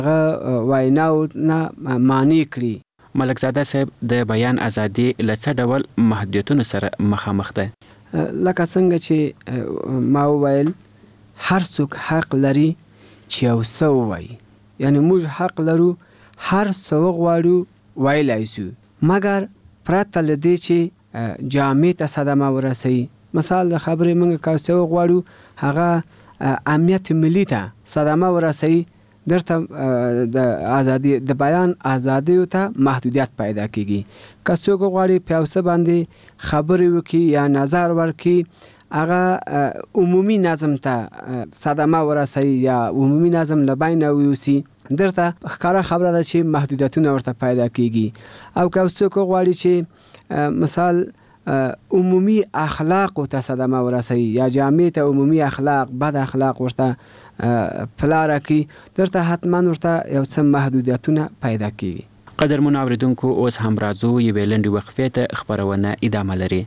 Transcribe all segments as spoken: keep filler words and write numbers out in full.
هغه ویناو نه معنی کړي. ملک زاده صاحب د بیان ازادي له څه ډول محدودیتونو سره مخامخ ده؟ لکه څنګه چې ما وویل هر څوک حق لري چې یو څه ووایي، یعنی موږ حق لرو هر څه وغواړو ویلی سو، مګر پرته له دې چې جامع ته صدمه ورسوي. مثال د خبرې موږ که څه وغواړو هغه امنیت ملي ته صدمه ورسوي، درته د ازادي د بیان ازادي ته محدودیت پیدا کیږي. که څوک غواړي په یو څه باندې خبرې وکړي یا نظر ورکړي، هغه عمومي نظم ته صدمه ورسوي یا عمومي نظم له بینه ویوسي، درته ښکاره خبره ده چې محدودیتونه ورته پیدا کیږي. او که څوک غواړي چې مثال عمومي اخلاق ته صدمه ورسوي یا جامع ته عمومي اخلاق بد اخلاق ورته پلاره کی، درته حتما ورته یو څه محدودیتونه پیدا کیږي. قدرمن اوریدونکو، اوس هم راځو یوې لنډې وقفې ته، خبرونه ادامه لري.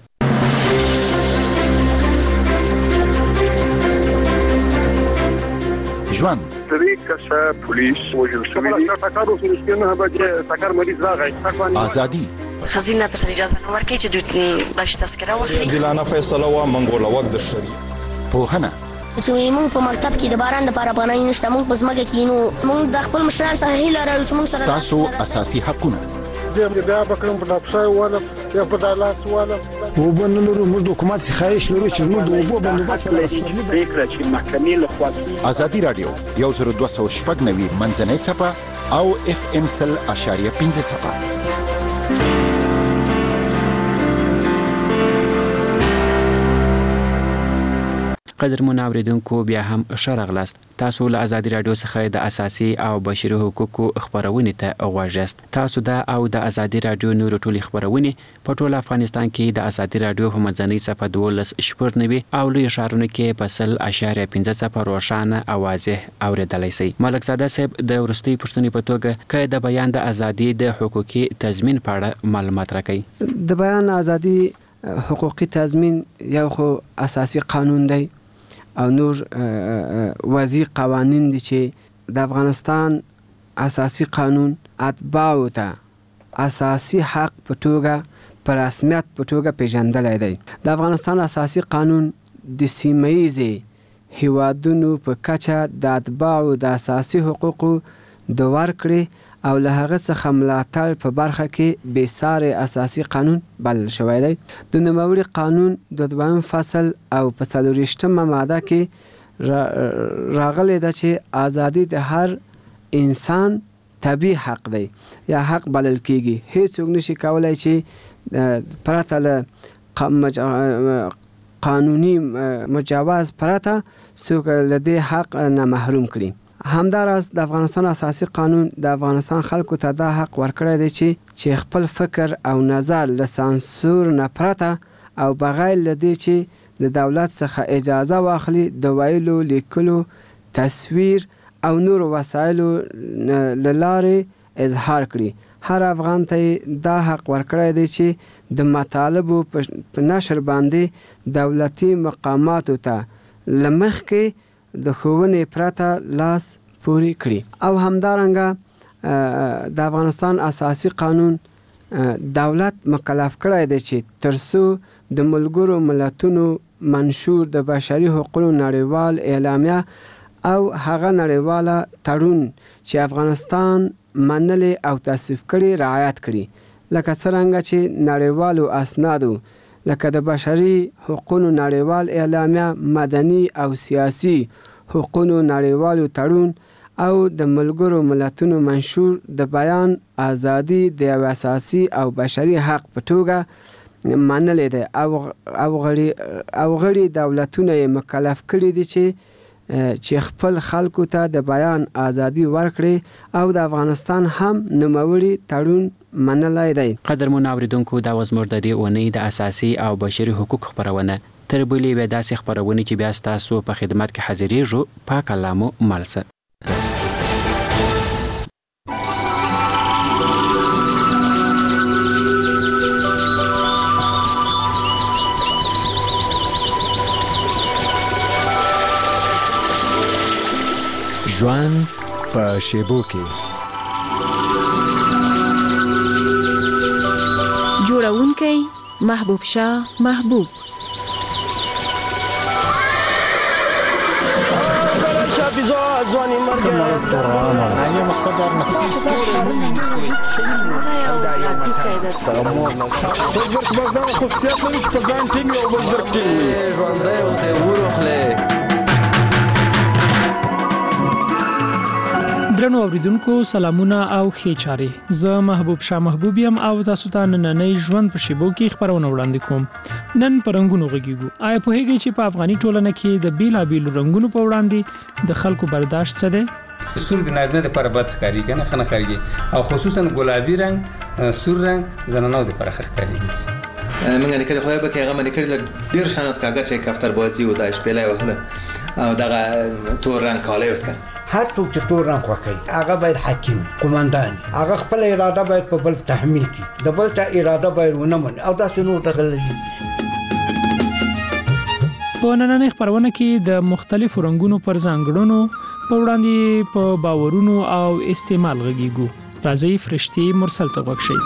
ژوند درې کسه پولیس وژل شوي دي. ټکر وشو چې نه بجې ټکر مریض راغی. ازادي خزینه تر اجازه نه ورکړي چې دوی باش تذکره واخلي. عادلانه فیصله و منګوله وخت د شری پوهنه چې موږ په مکتب کې د باران لپاره پناه نشته، موږ په ځمکه کې نو موږ د خپل مشرانو څخه هیله لرو چې موږ سره تاسو اساسي حقونه زه بیا بکرم په لاپسای والا یا په دالاس والا وبنلو موږ د حکومت څخه خواهش لرو چې موږ د اوبو بندوبست په لاس فکر چې محکمې له خوا ازادي رادیو یو زر دوه سوه شپږ نوي منځنۍ څپه او اف ام سل اشاریه پنځه څپه. قدرمن اوریدونکو، بیا هم ښه راغلاست. تاسو له ازادي رادیو څخه د اساسي او بشري حقوقو خبرونه ته غوږ یاست. تاسو دا او د ازادي رادیو نور ټولې خبرونه په ټول افغانستان کې د ازادي رادیو په منځنۍ صفحه دولس شپږ نوي او لوی ښارونو کې په سل اشاریه پنځه صفحه روښانه او واضح اوریدلای شئ. ملک زاده صاحب د وروستۍ پوښتنې په توګه که د بیان د ازادي د حقوقي تضمین په اړه معلومات راکړئ. د بیان ازادي حقوقي تضمین یو خو اساسي قانون دی او نور وضعي قوانین دي چې د افغانستان اساسي قانون اتباعو ته اساسي حق په توګه په رسمیت په توګه پیژندلی دی. د افغانستان اساسي قانون د سیمه‌ییزې هیوادونو په کچه د اتباعو د اساسي حقوقو د ورکړې او له هغه څخه ملاتړ په برخه کې بېسارې اساسي قانون بلل شوی دی. د نوموړي قانون د دویم فصل او په څلورویشتمه ماده کې راغلی ده چې ازادي د هر انسان طبیعي حق دی یا حق بلل کیږي. هیڅوک نشي کولای چې پرته له قانوني مجوز پرته څوک له دې حق نه محروم کړي. همداراز د افغانستان اساسي قانون د افغانستان خلکو ته دا حق ورکړی دی چې چې خپل فکر او نظر له سانسور نه پرته او بغیر له دې چې د دولت څخه اجازه واخلي د ویلو، لیکلو، تصویر او نور وسایلو له لارې اظهار کړي. هر افغان ته دا حق ورکړی دی چې د مطالبو په نشر باندې دولتي مقاماتو ته له مخکې د ښوونې پرته لاس پورې کړي. او همدارنګه د افغانستان اساسي قانون دولت مکلف کړی دی چې ترڅو د ملګرو ملتونو منشور د بشري حقوقو نړیوال اعلامیه او هغه نړیواله تړون چې افغانستان منلې او تصویب کړي رعایت کړي، لکه څرنګه چې نړیوالو اسنادو لکه د بشري حقوقو نړیوال اعلامیه، مدني او سیاسي حقوقو نړیوالو تړون او د ملګرو ملتونو منشور د بیان ازادي د یو اساسي او بشري حق په توګه منلې ده او غړي او غړي دولتونه یې مکلف کړي دي چې چې خپل خلکو ته د بیان ازادي ورکړي او د افغانستان هم نوموړي تړون منلای دی. قدرمن اوریدونکو، دا و زموږ د دې اونۍ د اساسي او بشري حقوق خبرونه. تر بلې بیا داسې خبرونه چې بیا ستاسو په خدمت کې حاضرېږو. پاک الله مو مل شه. ژوند په شیبو کې. جوړونکی محبوب شاه محبوب. ځواني مرګ نه مقصد در زرک باز دا خصوصیت لري چې په ځان ټینګ او بل زرک ټینګ وي. ژوندی اوسې وروخلې. درنو اوریدونکو سلامونه او ښې چارې. زه محبوب شاه محبوب یم او تاسو ته نننۍ ژوند په شیبو کې خبرونه وړاندې کوم. نن په رنګونو غږیږو. آیا پوهیږئ چې په افغاني ټولنه کې د بیلابیلو رنګونو په وړاندې د خلکو برداشت څه دی؟ سور د نارینه لپاره بد ښکاري کنه خنه ښکاري او خصوصا ګلابي رنگ سور رنگ زنانو لپاره ښه ښکاري. منګه نه کړي خو به کې هغه منې کړي ډیر شانس کاګه چې کفتر بازی او د شپېلې وهله او دغه تور رنگ کاله وسکه. هر څوک چې تور رنگ خوښوي هغه باید حکیم قومندان هغه خپل اراده باید په بل تحمیل کړي د بل چا اراده باید ونه مني او داسې نور دغلي. په نننۍ خبرونه کې د مختلفو رنگونو پر ځانګړنو په وړاندې په باورونو او استعمال غږیږو. راځي فرشتي مرسل ته وښیي.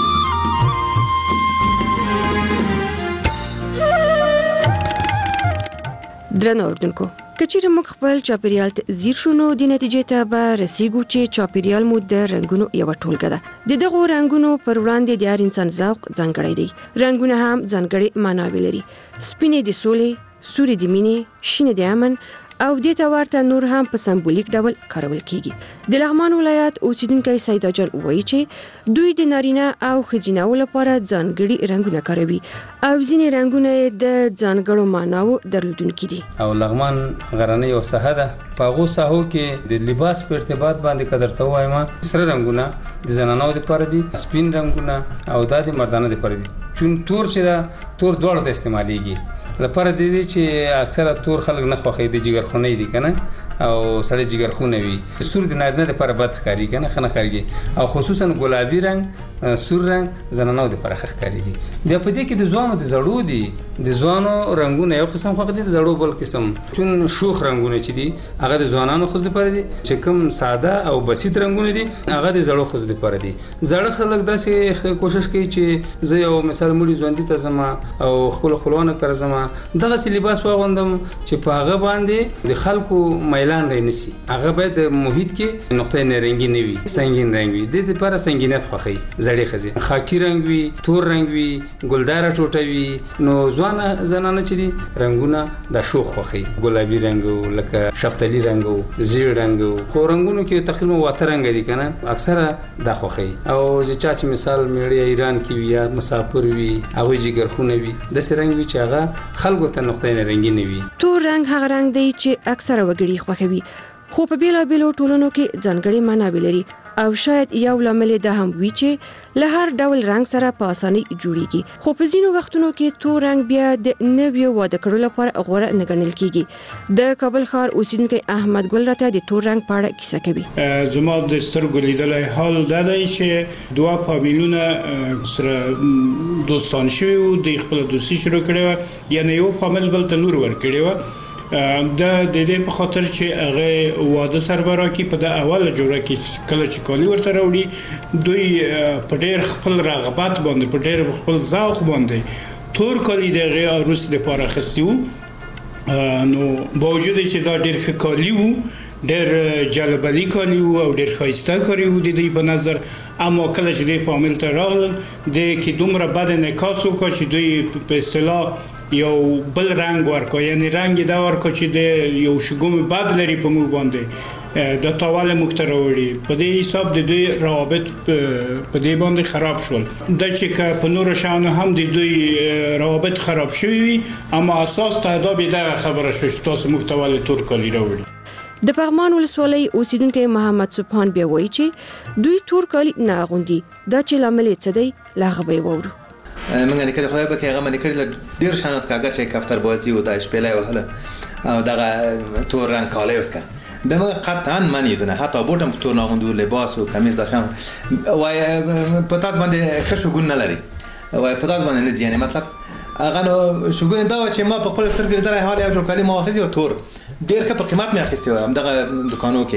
درنو اوریدونکو کچېره موږ خپل چاپیریال ته ځیر شو نو د نتیجې ته به رسیږو چې چاپیریال مو د رنگونو یو ټولګه ده. د دغو رنگونو پر وړاندې د هر انسان ذوق ځانګړی دی. رنگونه هم ځانګړي معناوې لري. سپینې د سولې، سورې د مینې، شینې د امن او د تورته نور هم په سمبولیک ډول کارول کیږي. د لغمان ولایت اوسیدونکو سیدا جان وایي چې دوی د نارینه او ښځینه لپاره ځانګړي رنگونه کاروي او ځینې رنگونه د ځانګړو معناو درلودونکي دي. او لغمان غرنۍ او ساحه ده. په هغو ساحو کې د لباس په ارتباط باندې قدر ته وایم سره رنگونه د زنانو لپاره دي، سپین رنگونه او د مردانو لپاره دي. چون تور چې دا تور دواړو ته استعماليږي. لپاره د دې چې اکثره تور خلک نه خوښي د جګر خونې دي کنه او سړی جګر خونه وي. سور د نارینه لپاره بد ښکاري کنه خنه ښکاري او خصوصا ګلابي رنگ سور رنگ زنانو لپاره ښه ښکاري. بیا په دې کې د ځوانو د زړو دي د ځوانو رنگونه یو قسم خوښ دي د زړو بل قسم. چون شوخ رنگونه چې دي هغه د ځوانانو خو لپاره دي چې کوم ساده او بسيط رنگونه دي هغه د زړو خو لپاره دي. زړه خلک داسې کوشش کوي چې زه یو مثال مړي ژوندۍ ته زما او خپل خپلوانو کړه زما دغه سی لباس واغوندم چې په هغه باندې د خلکو میلان رینسي. هغه باید محیط کې نقطه نارنجي نه وي، سنگین رنگ وي. د دې لپاره سنگینیت خوښي. زړې خزي خاکی رنگ وي، تور رنگ وي، ګلدار ټوټه وي. نو ځوان زنانه چې دي رنگونه د شوخ خوښي. ګلابي رنگ لکه شفتالي رنگ او زیړ رنگ خو رنگونو کې تقریبا واته رنگ دي کنه اکثره د خوښي. او چې چا چې مثال میړی ایران کې وي یا مسافر وي هغه جګر خونه وي د سرنګ وي چې هغه خلکو ته نقطه نارنجي نه وي. تور رنگ هغه رنگ دی چې اکثره وګړي خوښوي خو په بیلابیلو ټولنو کې ځانګړي معناوې لري او شاید یو لامل دا هم وي چې له هر ډول رنگ سره په اسانۍ جوړیږي. خو په ځینو وختونو کې تور رنگ بیا د نویو واده کړو لپاره غوره نه ګڼل کیږي. د کابل ښار اوسیدونکو احمد ګل راته د تور رنگ په اړه کیسه کوي. زما د سترګو لیدلای حال دا دی چې دوه فامیلونه سره دوستان شوي وو د خپل دوستي شروع کړې و یعنی یو فامیل بل ته لور ور کړې و دا د دې په خاطر چې هغه واده سربرا کې په د اوله جوړه کې کله چې کالی ورته راوړي دوی په ډېر خپل رغبت باندې په ډېر خپل ذوق باندې تور کالی دغه عروس لپاره خستیو. نو باوجود چې دا ډېر ښه کالی وو ډېر جلبلی کالی وو او ډېر ښایسته کاری وو د دې په نظر اما کله چې دې فامیل ته راغلل د کې دومره بد انعکاس وکړ چې دوی په اصطلاح یو بل رنگ ورکو یعنی رنگ دا ورکو چې د یو شګوم بد لري په موږ باندې د تاواله مختروړي په دې حساب د دوی روابط په دې باندې خراب شول. د چې په نور شان هم د دوی روابط خراب شوي اما اساس تعداد دا خبره شو چې تاسو محتوال تور کالی راوړي. د پغمان ولسوالۍ اوسیدونکو محمد سبحان بیا وایي چې دوی تور کالی نه اغوندي. دا چې لامل څه دی لاغه به وورو. منګه نه کړي خدای به کې هغه منې کړي ډیر شانس کاګه چې کفتر بازی او د شپېلې وهله او دغه تور رنگ کاله وسکه دغه قطعا معنی دونه حتی بوتم تور ناغوندو لباس او کمیز داشتم وای په تاسو باندې خشو ګون نه لري وای په تاسو باندې نه ځي مطلب هغه نو شګون دا چې ما په خپل سترګې درې حال یو جوړ کالي ما واخذي او تور ډیر ښه په قیمت مې اخیستی و هم دغه دکانو کې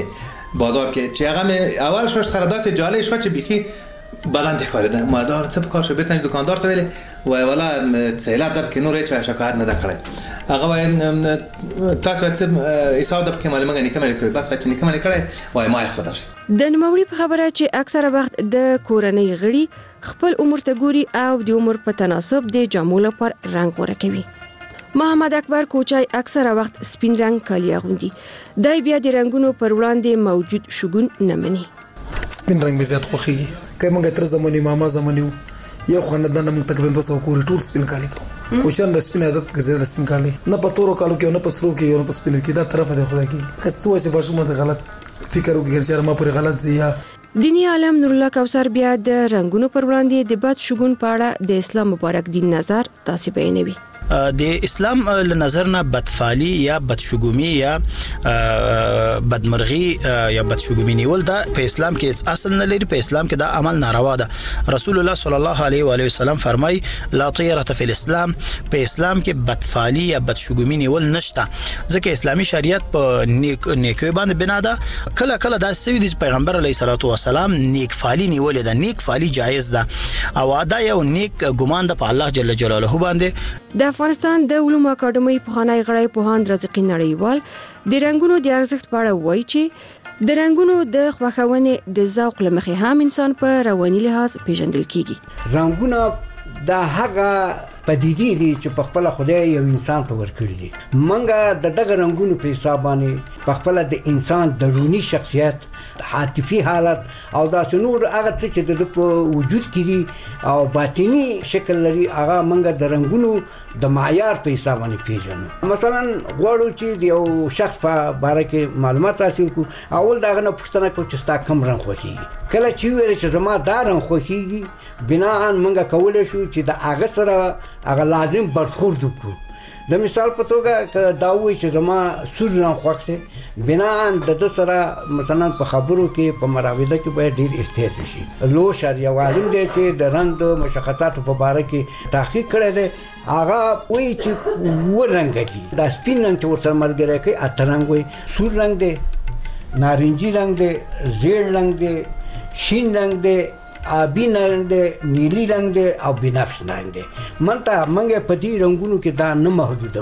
بازار کې چې هغه مې اول شو سره داسې جالب شو چې بيخي بدن ته کاریده ما دا څه په کار شو بیرته دکاندار ته ویل وای والا سهیلات دب کې نور چا شکایت نه کړی هغه وای تاسو څه حساب دب کې معلومه نه کوي کړی بس چې نه کوي کړی وای ما خپل درشه د نوموړي په خبره چې اکثره وخت د کورنۍ غړي خپل عمر ته ګوري او د عمر په تناسب د جامو لپاره رنگ غوړه کوي. محمد اکبر کوچای اکثره وخت سپین رنگ کالي اغوندي. دای بیا د رنگونو پر وړاندې موجود شګون نه مني. سپین رنگ به زیات خوخيږي کله موږ تر زمونی ماما زمونی یو خاندان موږ تقریبا دوه سوه کوري ټول سپین کالي کوو کوچان د سپین عادت کې زیات سپین کالي نه پتورو کالو کې نه پسرو کې نه پسپینو کې دا طرف دی خدای کې هڅه چې باشو مته غلط فکر وکړي چې ما پر غلط زیه دینی عالم نور الله کوثر بیا د رنگونو پر وړاندې د بد شګون په اړه د اسلام مبارک دین نظر تاسو بیانوي. د اسلام له نظر نه بدفعلی یا بدشګومی یا بدمرغي یا بدشګومی نیول دا په اسلام کې اصل نه لري. په اسلام کې دا عمل ناروا ده. رسول الله صلی الله علیه و علیه وسلم فرمای لا طیره فی الاسلام په اسلام کې بدفعلی یا بدشګومی نیول نشته ځکه اسلامي شریعت په نیک نیکي باندې بنا ده. کله کله دا سوي د پیغمبر علیه الصلاۃ والسلام نیک فعلی نیول ده نیک فعلی جایز ده او دا یو نیک ګمان ده په الله جل جلاله باندې. د افغانستان د علومو اکاډمۍ پخوانی غړی پوهاند رزقي نړیوال د رنگونو د ارزښت په اړه وایي چې د رنگونو د خوښونې د ذوق لمخې هم انسان په رواني لحاظ پیژندل کیږي. رنگونه د هغه پدیدې دي چې په خپل خدای یو انسان ته ورکړي دي. منګه د دغه رنگونو په حساب باندې په خپل د انسان درونی شخصیت عاطفي حالت او دا نور هغه څه چې د وجود کې دي او باطینی شکل لري هغه منګه د رنگونو د معیار په حساب باندې پیژنو. مثلا غواړو چې د یو شخص په باره کې معلومات حاصل کړو اول دا غنه پوښتنه کوو چې ستا کوم رنگ خوښیږي. کله چې ویل چې زما دا رنگ خوښیږي بنا ان منګه کولای شو چې د هغه سره هغه لازم برخورد وکړو. د مثال په توګه دا وایي چې زما سور رنگ خوښ دی بنا ان د سره مثلا په خبرو کې په مراوده کې باید ډیر احتیاط وشي. لو شر یو عالم دی چې د رنگ د مشخصاتو په باره کې تحقیق کړی دی هغه وایي چې و رنگ دي دا سپین رنگ چې ورسره ملګری کوي اته رنگ وایي سور رنگ دی نارنجي رنگ دی زیړ رنگ دی شین رنگ دی آبی رنگ دی نیلی رنگ دی او بنفش رنگ دی. منته منګه په دې رنگونو کې دا نه محدودو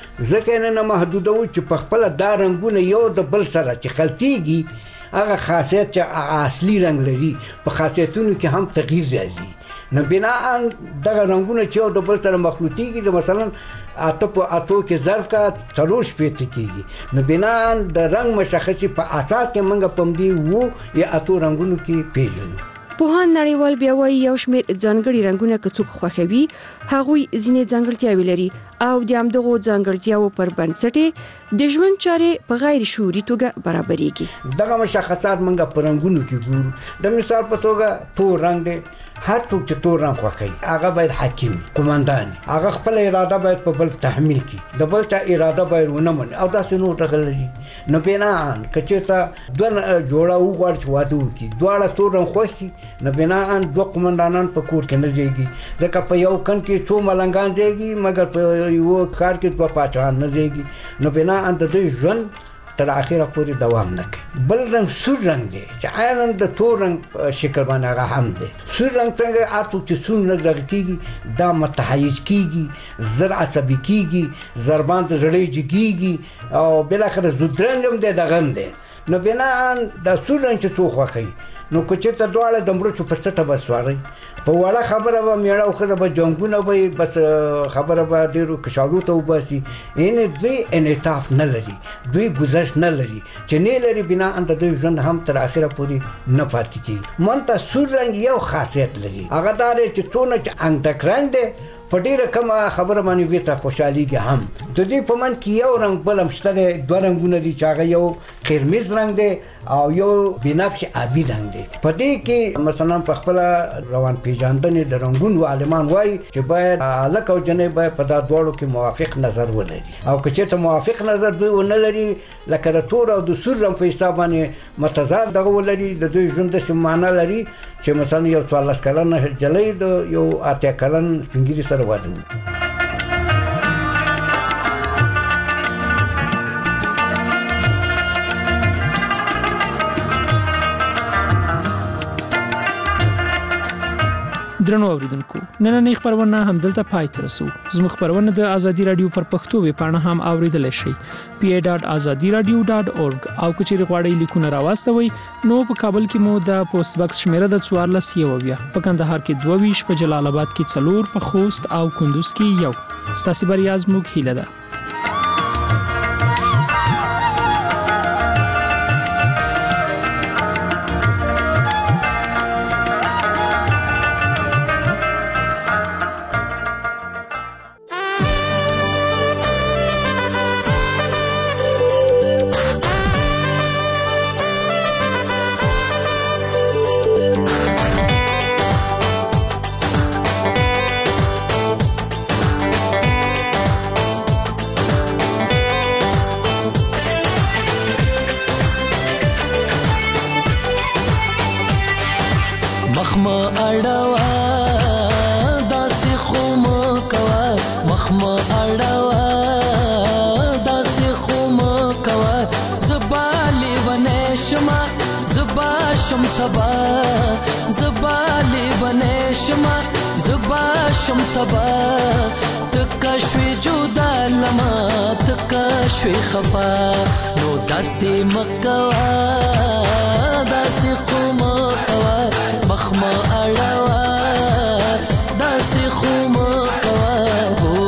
ځکه نه محدودو چې په خپل دا رنگونه یو د بل سره چې خلطيږي هغه خاصیت چې اصلي رنگ لري په خاصیتونو کې هم تغییر راځي. نو بنا ان دغه رنگونه چې یو د بل سره مخلوطيږي مثلا اته په اتو کې ظرف کا څلور شپې کېږي نو بنا ان د رنگ مشخصي په اساس کې منګه پم دی وو یا اتو رنگونو کې پیژنو. پوهاند نړیوال بیا وایي یو شمېر ځانګړي رنگونه که څوک خوښوي هغوی ځینې ځانګړتیاوې لري او د همدغو ځانګړتیاوو پر بنسټ د ژوند چارې په غیر شعوري توګه برابرېږي. دغه مشخصات موږ په رنگونو کې ګورو. د مثال په توګه تور رنگ دی هر څوک چې تور رنگ خوښوي هغه باید حاکم قومندان هغه خپل اراده باید په بل تحمیل کړي د بل چا اراده باید ونه مني او داسې نور ټکل لري. نو بنا ان کچېتا دوه جوړه وګور چې واده وکړي دواړه تور رنگ خوښي نو بنا ان دوه قومندانان په کور کې نه ځيږي ځکه په یو کن کې څو ملنګان ځيږي مګر په یو کار کې دوه پاچان نه ځيږي نو بنا ان د دوی ژوند تر اخره پورې دوام نه کوي. بل رنگ سور رنگ دی چې عین د تور رنگ شکل باندې هغه هم دی. سور رنگ څنګه اته چې سور رنگ کېږي دا متحیز کېږي زر عصبي کېږي زربان ته زړې جګيږي او بل اخر زودرنګ هم دی دغه هم دی. نو بنا د سور رنگ چې څو خوښي نو کوچې ته دواړه د مرچو په څټه بسواري په وړه خبره به میړه او خزه به جنگونه به بس خبره به ډیرو کشالو ته وباسي ان دوی انعطاف نه لري دوی گذشت نه لري چې نه لري بنا ان د دوی ژوند هم تر اخره پورې نه پاتې کیږي. مونته سور رنگ یو خاصیت لري هغه دا چې څونه چې انګ تکران دی په ډیره کومه خبره باندې ویته خوشحاليږي هم د دې په من کې یو رنگ بل مشته دوه رنگونه دي چې هغه یو قرمز رنگ دی او یو بنفش آبی رنگ دی. په دې کې مثلا په خپل روان پیژندنې د رنگونو عالمان وایي چې باید الک او جنې باید په دا دوړو کې موافق نظر ولري او که چې ته موافق نظر دوی ونه لري لکه د تور او د سور رنگ په حساب باندې متضاد دغه ولري د دوی ژوند د معنا لري چې مثلا یو څوارلس کلن جلۍ د یو اته کلن سپینګری سره واده درنو اوریدونکو نننې خبرونه هم دلته پای ته رسو زموږ خبرونه د ازادي رادیو پر پښتو ویب پاڼه هم اوریدل شي پی ای ډاټ ازادي رادیو ډاټ اورګ او کچېری غواړئ لیکونه راوستوي نو په کابل کې مو د پوسټ باکس شمیره د چوارلس یو بیا په کندهار کې دوه ویش په جلال آباد کې څلور په خوست او کندوز کې یو ستاسو بریا زموږ هیله ده شم تبا زبالی بنے شما زبا شم تبا تکا شوی جدا لما تکا شوی خفا نو داسی مکوا داسی خومکوا مخما اڑوا داسی خومکوا ہو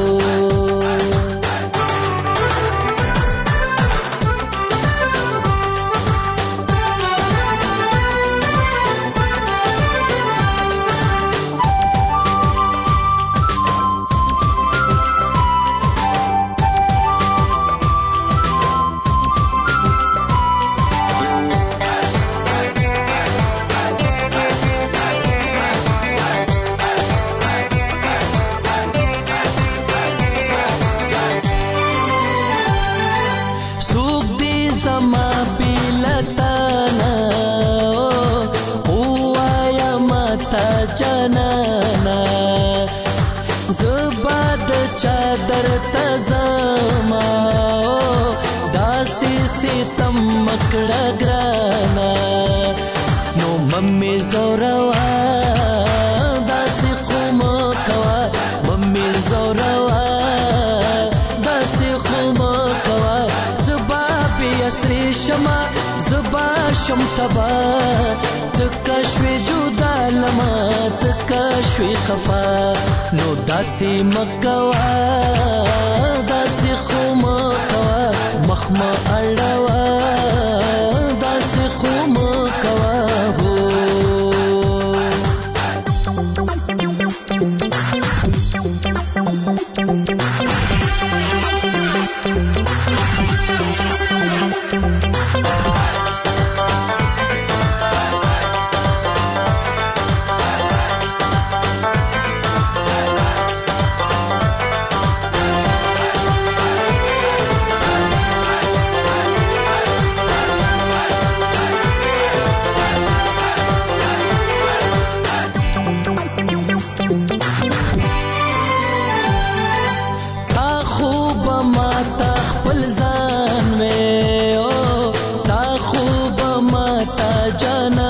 चादर तज़मा दासी सितम मकड़ा ग्राना नो मम्मी ज़ोरवा दासी खुमकवा मम्मी ज़ोरवा दासी खुमकवा ज़ुबा भी असरी शमा ज़ुबा शम तबा तकशवी जुदा लमा तकशवी खफा नो दासी मकवा दासी खुमकवा मखमा अड़वा दासी खुमकवा हो जाना